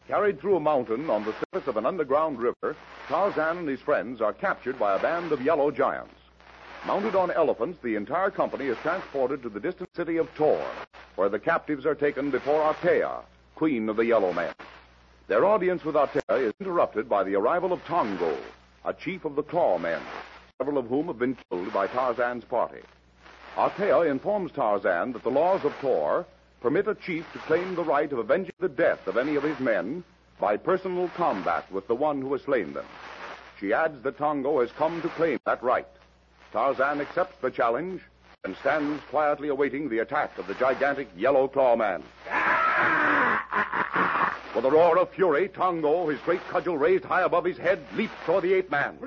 Carried through a mountain on the surface of an underground river, Tarzan and his friends are captured by a band of yellow giants. Mounted on elephants, the entire company is transported to the distant city of Tor, where the captives are taken before Artea, queen of the yellow men. Their audience with Artea is interrupted by the arrival of Tongo, a chief of the Claw men, several of whom have been killed by Tarzan's party. Artea informs Tarzan that the laws of Tor permit a chief to claim the right of avenging the death of any of his men by personal combat with the one who has slain them. She adds that Tongo has come to claim that right. Tarzan accepts the challenge and stands quietly awaiting the attack of the gigantic yellow claw man. With a roar of fury, Tongo, his great cudgel raised high above his head, leaps toward the ape man.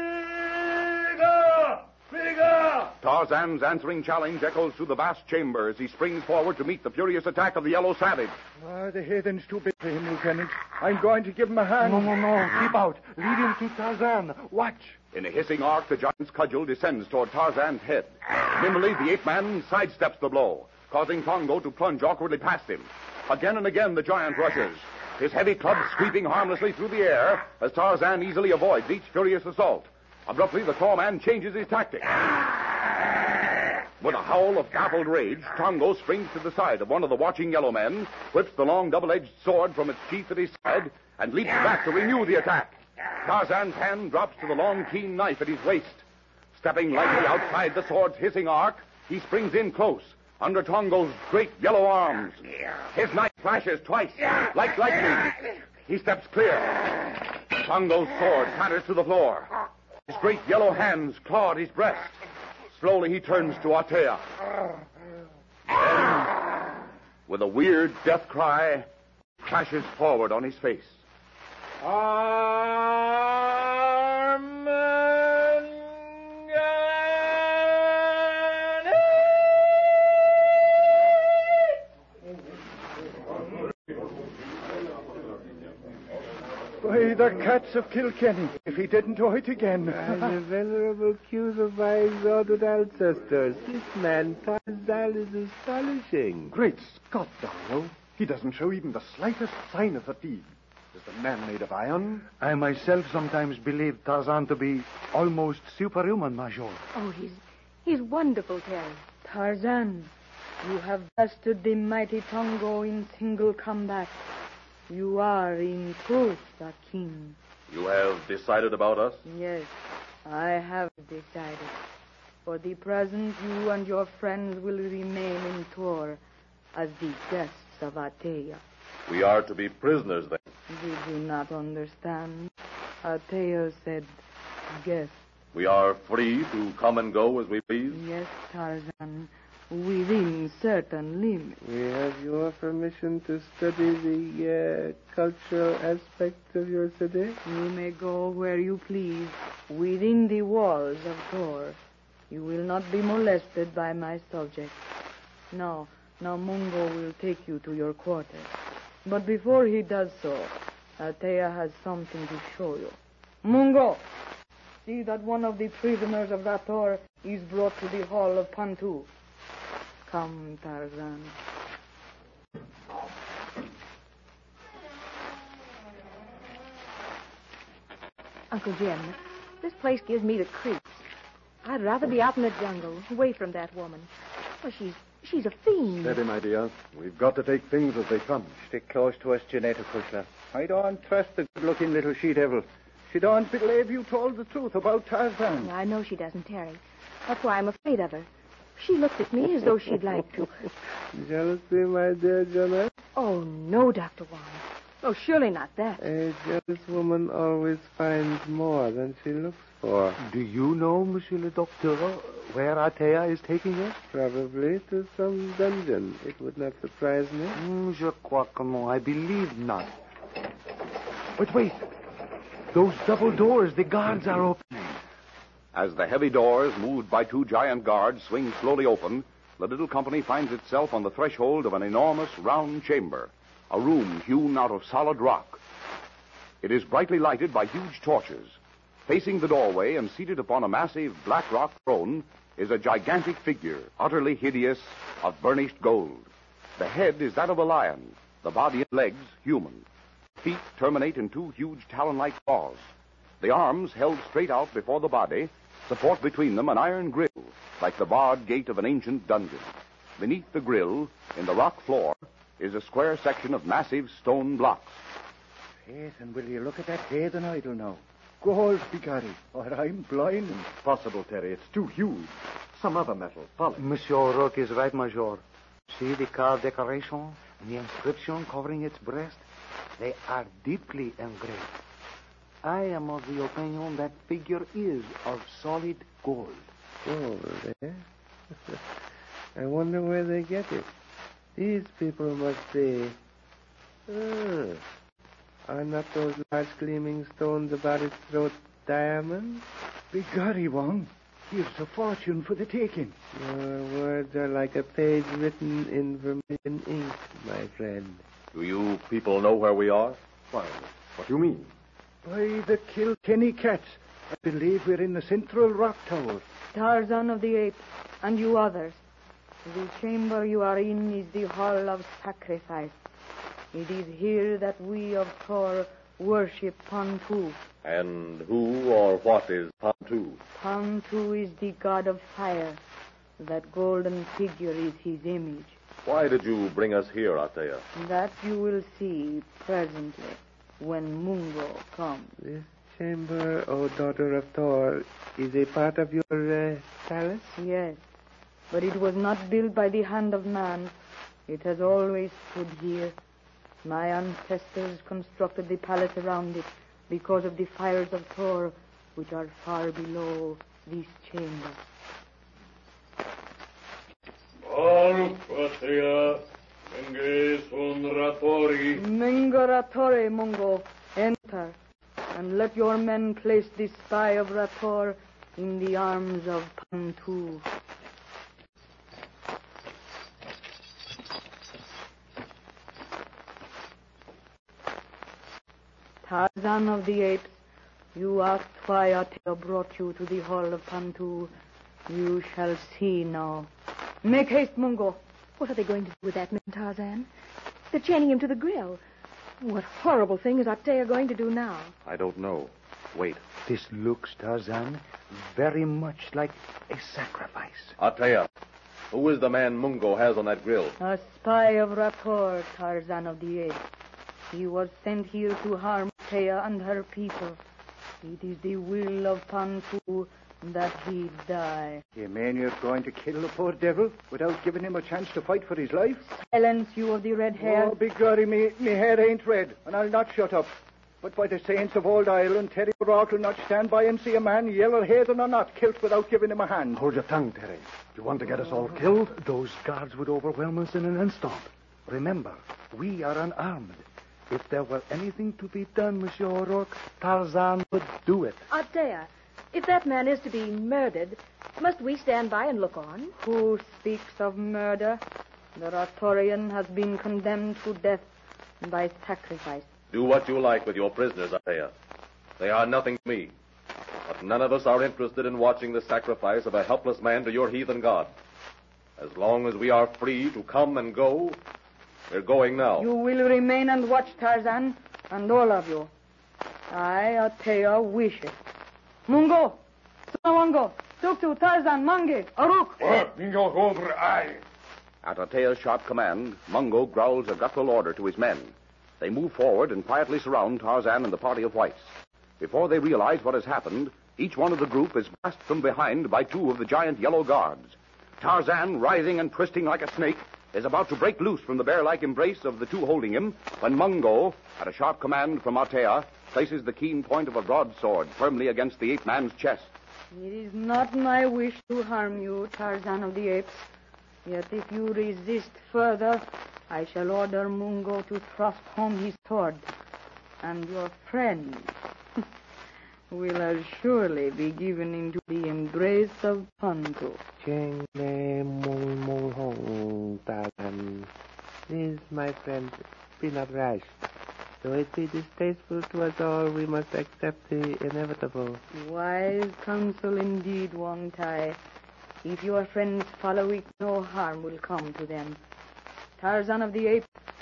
Tarzan's answering challenge echoes through the vast chamber as he springs forward to meet the furious attack of the yellow savage. The heathen's too big for him, Lieutenant. I'm going to give him a hand. No. Keep out. Lead him to Tarzan. Watch. In a hissing arc, the giant's cudgel descends toward Tarzan's head. Nimbly, the ape man sidesteps the blow, causing Tongo to plunge awkwardly past him. Again and again, the giant rushes, his heavy club sweeping harmlessly through the air as Tarzan easily avoids each furious assault. Abruptly, the clawman changes his tactic. With a howl of baffled rage, Tongo springs to the side of one of the watching yellow men, whips the long double-edged sword from its sheath at his side, and leaps back to renew the attack. Tarzan's hand drops to the long, keen knife at his waist. Stepping lightly outside the sword's hissing arc, he springs in close, under Tongo's great yellow arms. His knife flashes twice, like lightning. He steps clear. Tongo's sword patters to the floor. His great yellow hands claw at his breast. Slowly he turns to Artea. Then, with a weird death cry, crashes forward on his face. Why, the cats of Kilkenny, if he didn't do it again. By the venerable cues of my exalted ancestors, this man Tarzan is astonishing. Great Scott, Donald. He doesn't show even the slightest sign of fatigue. Is the man made of iron? I myself sometimes believe Tarzan to be almost superhuman, Major. Oh, he's wonderful, Terry. Tarzan, you have bested the mighty Tongo in single combat. You are, in truth, a king. You have decided about us? Yes, I have decided. For the present, you and your friends will remain in Tor as the guests of Artea. We are to be prisoners, then. You do not understand. Artea said, guests. We are free to come and go as we please? Yes, Tarzan, within certain limits. We have your permission to study the cultural aspects of your city? You may go where you please, within the walls of Tor. You will not be molested by my subjects. Now Mungo will take you to your quarters. But before he does so, Artea has something to show you. Mungo, see that one of the prisoners of Rator is brought to the hall of Pantu. Come, Tarzan. Uncle Jim, this place gives me the creeps. I'd rather be out in the jungle, away from that woman. Well, she's a fiend. Steady, my dear. We've got to take things as they come. Stick close to us, Janetta Kushla. I don't trust the good-looking little she-devil. She don't believe you told the truth about Tarzan. I know she doesn't, Terry. That's why I'm afraid of her. She looked at me as though she'd like to. Jealousy, my dear Janette? Oh, no, Dr. Wong. Oh, surely not that. A jealous woman always finds more than she looks for. Do you know, Monsieur le Docteur, where Artea is taking us? Probably to some dungeon. It would not surprise me. Je crois que non. I believe not. But wait. Those double doors, the guards are opening. As the heavy doors, moved by two giant guards, swing slowly open, the little company finds itself on the threshold of an enormous round chamber, a room hewn out of solid rock. It is brightly lighted by huge torches. Facing the doorway and seated upon a massive black rock throne is a gigantic figure, utterly hideous, of burnished gold. The head is that of a lion, the body and legs human. feet terminate in two huge talon-like claws. The arms, held straight out before the body, support between them an iron grill, like the barred gate of an ancient dungeon. Beneath the grill, in the rock floor, is a square section of massive stone blocks. Faith, and will you look at that heathen idol now? Gold, Bigari, or I'm blind. Impossible, Terry. It's too huge. Some other metal. Polish. Monsieur O'Rourke is right, Major. See the carved decoration and the inscription covering its breast? They are deeply engraved. I am of the opinion that figure is of solid gold. Gold, eh? I wonder where they get it. These people must be... are not those large gleaming stones about its throat diamonds? Bigari, Wong. Here's a fortune for the taking. Your words are like a page written in vermilion ink, my friend. Do you people know where we are? Why, what do you mean? By the Kilkenny cats. I believe we're in the central rock tower. Tarzan of the Apes, and you others, the chamber you are in is the hall of sacrifice. It is here that we of Thor worship Pantu. And who or what is Pantu? Pantu is the god of fire. That golden figure is his image. Why did you bring us here, Atea? That you will see presently, when Mungo comes. This chamber, O daughter of Thor, is a part of your palace? Yes, but it was not built by the hand of man. It has always stood here. My ancestors constructed the palace around it because of the fires of Thor, which are far below this chamber. Mengoratori, Mungo, enter, and let your men place the spy of Rator in the arms of Pantu. Tarzan of the Apes, you asked why Atea brought you to the hall of Pantu. You shall see now. Make haste, Mungo. What are they going to do with that man, Tarzan? They're chaining him to the grill. What horrible thing is Atea going to do now? I don't know. Wait. This looks, Tarzan, very much like a sacrifice. Atea, who is the man Mungo has on that grill? A spy of Rator, Tarzan of the Apes. He was sent here to harm Atea and her people. It is the will of Pantu that he die. You mean you're going to kill the poor devil without giving him a chance to fight for his life? Silence, you of the red hair. Oh, Bigari, me hair ain't red, and I'll not shut up. But by the saints of Old Ireland, Terry O'Rourke will not stand by and see a man, yellow-headed or not, killed without giving him a hand. Hold your tongue, Terry. Do you want to get us all killed? Those guards would overwhelm us in an instant. Remember, we are unarmed. If there were anything to be done, Monsieur O'Rourke, Tarzan would do it. Atea, if that man is to be murdered, must we stand by and look on? Who speaks of murder? The Ratorian has been condemned to death by sacrifice. Do what you like with your prisoners, Atea. They are nothing to me. But none of us are interested in watching the sacrifice of a helpless man to your heathen god. As long as we are free to come and go, we're going now. You will remain and watch, Tarzan, and all of you. I, Atea, wish it. Mungo, Sunawango, Tuktu, Tarzan, Mange, Aruk. At Atea's sharp command, Mungo growls a guttural order to his men. They move forward and quietly surround Tarzan and the party of whites. Before they realize what has happened, each one of the group is grasped from behind by two of the giant yellow guards. Tarzan, writhing and twisting like a snake, is about to break loose from the bear-like embrace of the two holding him, when Mungo, at a sharp command from Atea, places the keen point of a broadsword firmly against the ape-man's chest. It is not my wish to harm you, Tarzan of the Apes. Yet if you resist further, I shall order Mungo to thrust home his sword. And your friend will as surely be given into the embrace of Pantu. Cheng me mung mung hong, Tarzan. Please, my friend, be not rash. Though it be distasteful to us all, we must accept the inevitable. Wise counsel indeed, Wong Tai. If your friends follow it, no harm will come to them. Tarzan of the Apes,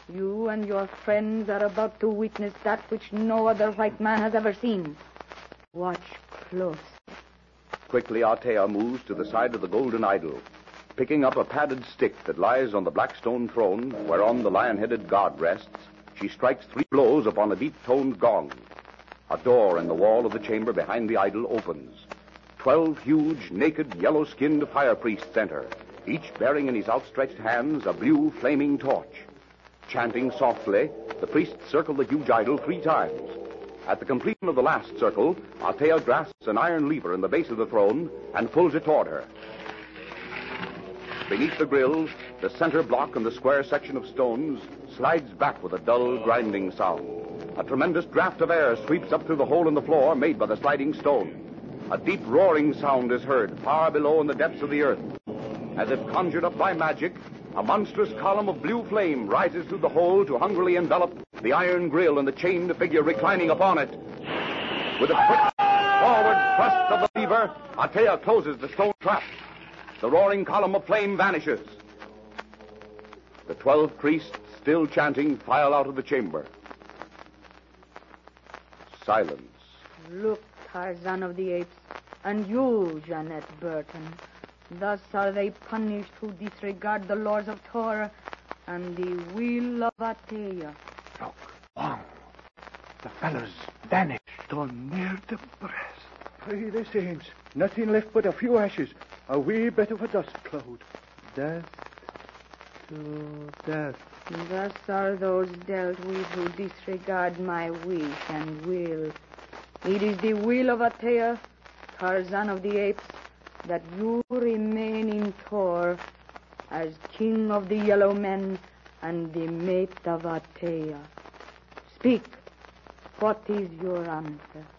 You and your friends are about to witness that which no other white man has ever seen. Watch close. Quickly, Althea moves to the side of the golden idol. Picking up a padded stick that lies on the black stone throne, whereon the lion-headed god rests, she strikes 3 blows upon a deep-toned gong. A door in the wall of the chamber behind the idol opens. 12 huge, naked, yellow-skinned fire priests enter, each bearing in his outstretched hands a blue, flaming torch. Chanting softly, the priests circle the huge idol 3 times. At the completion of the last circle, Althea grasps an iron lever in the base of the throne and pulls it toward her. Beneath the grills, the center block and the square section of stones slides back with a dull, grinding sound. A tremendous draft of air sweeps up through the hole in the floor made by the sliding stone. A deep roaring sound is heard far below in the depths of the earth. As if conjured up by magic, a monstrous column of blue flame rises through the hole to hungrily envelop the iron grill and the chained figure reclining upon it. With a quick forward thrust of the lever, Althea closes the stone trap. The roaring column of flame vanishes. The 12 priests, still chanting, file out of the chamber. Silence. Look, Tarzan of the Apes, and you, Jeanette Burton. Thus are they punished who disregard the laws of Tor and the will of Althea. Look, Wong. The fellas vanished. Down near the breast. Pray the saints. Nothing left but a few ashes. A wee bit of a dust cloud. Dust to dust. Thus are those dealt with who disregard my wish and will. It is the will of Althea, Tarzan of the Apes, that you remain in Tor as king of the yellow men and the mate of Althea. Speak. What is your answer?